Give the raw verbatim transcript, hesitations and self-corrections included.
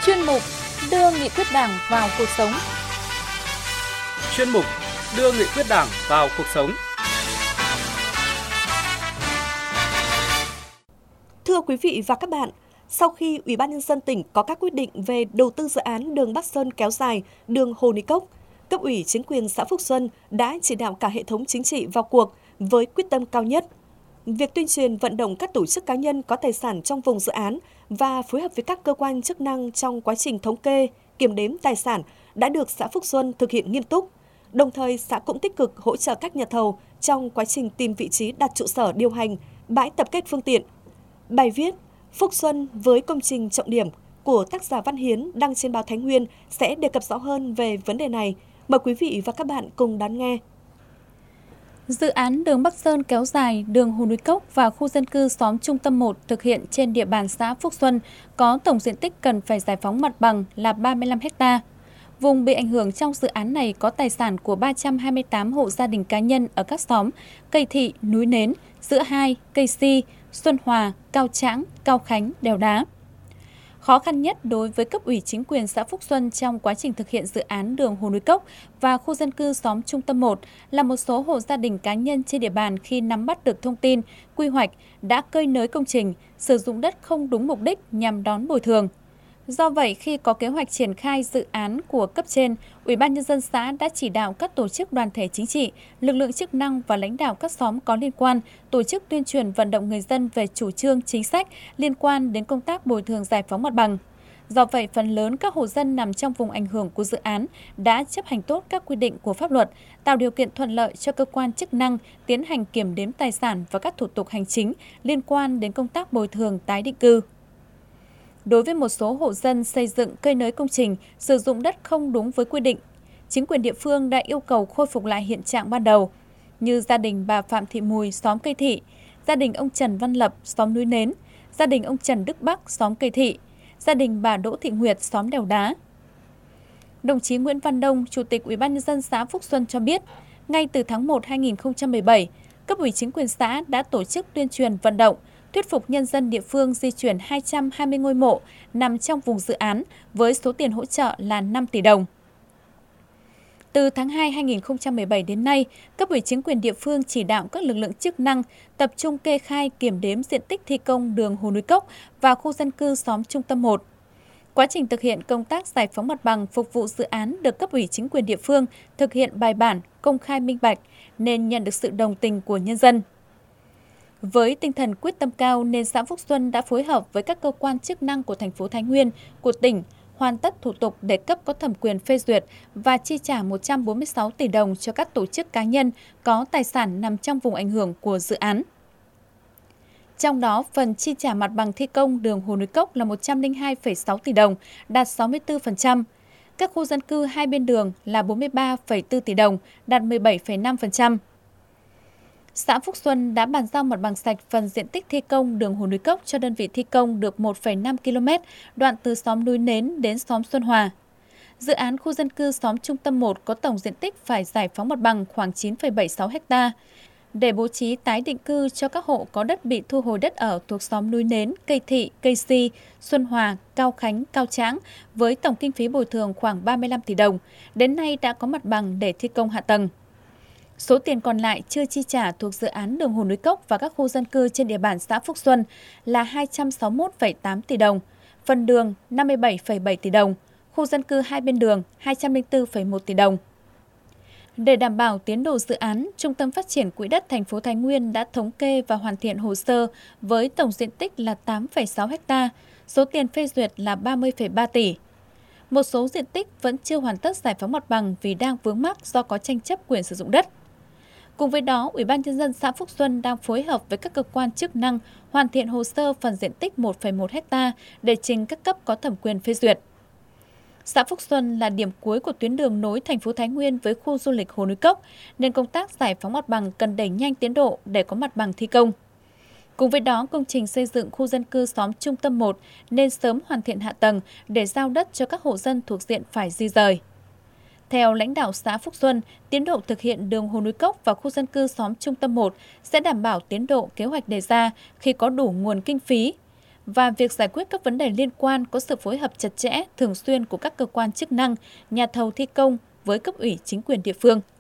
Chuyên mục đưa nghị quyết Đảng vào cuộc sống. Chuyên mục đưa nghị quyết Đảng vào cuộc sống. Thưa quý vị và các bạn, sau khi Ủy ban Nhân dân tỉnh có các quyết định về đầu tư dự án đường Bắc Sơn kéo dài, đường Hồ Núi Cốc, cấp ủy chính quyền xã Phúc Xuân đã chỉ đạo cả hệ thống chính trị vào cuộc với quyết tâm cao nhất. Việc tuyên truyền vận động các tổ chức cá nhân có tài sản trong vùng dự án và phối hợp với các cơ quan chức năng trong quá trình thống kê, kiểm đếm tài sản đã được xã Phúc Xuân thực hiện nghiêm túc. Đồng thời, xã cũng tích cực hỗ trợ các nhà thầu trong quá trình tìm vị trí đặt trụ sở điều hành, bãi tập kết phương tiện. Bài viết Phúc Xuân với công trình trọng điểm của tác giả Văn Hiến đăng trên báo Thái Nguyên sẽ đề cập rõ hơn về vấn đề này. Mời quý vị và các bạn cùng đón nghe. Dự án đường Bắc Sơn kéo dài, đường Hồ Núi Cốc và khu dân cư xóm Trung Tâm một thực hiện trên địa bàn xã Phúc Xuân có tổng diện tích cần phải giải phóng mặt bằng là ba mươi lăm héc ta. Vùng bị ảnh hưởng trong dự án này có tài sản của ba trăm hai mươi tám hộ gia đình cá nhân ở các xóm Cây Thị, Núi Nến, Giữa Hai, Cây Si, Xuân Hòa, Cao Trãng, Cao Khánh, Đèo Đá. Khó khăn nhất đối với cấp ủy chính quyền xã Phúc Xuân trong quá trình thực hiện dự án đường Hồ Núi Cốc và khu dân cư xóm Trung Tâm một là một số hộ gia đình cá nhân trên địa bàn khi nắm bắt được thông tin, quy hoạch đã cơi nới công trình, sử dụng đất không đúng mục đích nhằm đón bồi thường. Do vậy, khi có kế hoạch triển khai dự án của cấp trên, Ủy ban Nhân dân xã đã chỉ đạo các tổ chức đoàn thể chính trị, lực lượng chức năng và lãnh đạo các xóm có liên quan tổ chức tuyên truyền vận động người dân về chủ trương chính sách liên quan đến công tác bồi thường giải phóng mặt bằng. Do vậy, phần lớn các hộ dân nằm trong vùng ảnh hưởng của dự án đã chấp hành tốt các quy định của pháp luật, tạo điều kiện thuận lợi cho cơ quan chức năng tiến hành kiểm đếm tài sản và các thủ tục hành chính liên quan đến công tác bồi thường tái định cư. Đối với một số hộ dân xây dựng cơi nới công trình, sử dụng đất không đúng với quy định, chính quyền địa phương đã yêu cầu khôi phục lại hiện trạng ban đầu, như gia đình bà Phạm Thị Mùi, xóm Cây Thị, gia đình ông Trần Văn Lập, xóm Núi Nến, gia đình ông Trần Đức Bắc, xóm Cây Thị, gia đình bà Đỗ Thị Nguyệt, xóm Đèo Đá. Đồng chí Nguyễn Văn Đông, Chủ tịch Ủy ban Nhân dân xã Phúc Xuân cho biết, ngay từ tháng một năm hai nghìn không trăm mười bảy, cấp ủy chính quyền xã đã tổ chức tuyên truyền vận động, thuyết phục nhân dân địa phương di chuyển hai trăm hai mươi ngôi mộ nằm trong vùng dự án với số tiền hỗ trợ là năm tỷ đồng. Từ tháng hai năm hai nghìn không trăm mười bảy đến nay, cấp ủy chính quyền địa phương chỉ đạo các lực lượng chức năng tập trung kê khai kiểm đếm diện tích thi công đường Hồ Núi Cốc và khu dân cư xóm Trung Tâm một. Quá trình thực hiện công tác giải phóng mặt bằng phục vụ dự án được cấp ủy chính quyền địa phương thực hiện bài bản, công khai minh bạch nên nhận được sự đồng tình của nhân dân. Với tinh thần quyết tâm cao nên xã Phúc Xuân đã phối hợp với các cơ quan chức năng của thành phố Thái Nguyên, của tỉnh, hoàn tất thủ tục để cấp có thẩm quyền phê duyệt và chi trả một trăm bốn mươi sáu tỷ đồng cho các tổ chức cá nhân có tài sản nằm trong vùng ảnh hưởng của dự án. Trong đó, phần chi trả mặt bằng thi công đường Hồ Núi Cốc là một trăm lẻ hai phẩy sáu tỷ đồng, đạt sáu mươi tư phần trăm. Các khu dân cư hai bên đường là bốn mươi ba phẩy bốn tỷ đồng, đạt mười bảy phẩy năm phần trăm. Xã Phúc Xuân đã bàn giao mặt bằng sạch phần diện tích thi công đường Hồ Núi Cốc cho đơn vị thi công được một phẩy năm ki lô mét, đoạn từ xóm Núi Nến đến xóm Xuân Hòa. Dự án khu dân cư xóm Trung Tâm một có tổng diện tích phải giải phóng mặt bằng khoảng chín phẩy bảy mươi sáu héc ta. Để bố trí tái định cư cho các hộ có đất bị thu hồi đất ở thuộc xóm Núi Nến, Cây Thị, Cây Si, Xuân Hòa, Cao Khánh, Cao Trãng với tổng kinh phí bồi thường khoảng ba mươi lăm tỷ đồng, đến nay đã có mặt bằng để thi công hạ tầng. Số tiền còn lại chưa chi trả thuộc dự án đường Hồ Núi Cốc và các khu dân cư trên địa bàn xã Phúc Xuân là hai trăm sáu mươi mốt phẩy tám tỷ đồng, phần đường năm mươi bảy phẩy bảy tỷ đồng, khu dân cư hai bên đường hai trăm lẻ bốn phẩy một tỷ đồng. Để đảm bảo tiến độ dự án, Trung tâm Phát triển Quỹ đất thành phố Thái Nguyên đã thống kê và hoàn thiện hồ sơ với tổng diện tích là tám phẩy sáu héc ta, số tiền phê duyệt là ba mươi phẩy ba tỷ. Một số diện tích vẫn chưa hoàn tất giải phóng mặt bằng vì đang vướng mắc do có tranh chấp quyền sử dụng đất. Cùng với đó, Ủy ban Nhân dân xã Phúc Xuân đang phối hợp với các cơ quan chức năng hoàn thiện hồ sơ phần diện tích một phẩy một héc ta để trình các cấp có thẩm quyền phê duyệt. Xã Phúc Xuân là điểm cuối của tuyến đường nối thành phố Thái Nguyên với khu du lịch Hồ Núi Cốc, nên công tác giải phóng mặt bằng cần đẩy nhanh tiến độ để có mặt bằng thi công. Cùng với đó, công trình xây dựng khu dân cư xóm Trung Tâm một nên sớm hoàn thiện hạ tầng để giao đất cho các hộ dân thuộc diện phải di rời. Theo lãnh đạo xã Phúc Xuân, tiến độ thực hiện đường Hồ Núi Cốc và khu dân cư xóm Trung Tâm một sẽ đảm bảo tiến độ kế hoạch đề ra khi có đủ nguồn kinh phí. và việc giải quyết các vấn đề liên quan có sự phối hợp chặt chẽ, thường xuyên của các cơ quan chức năng, nhà thầu thi công với cấp ủy chính quyền địa phương.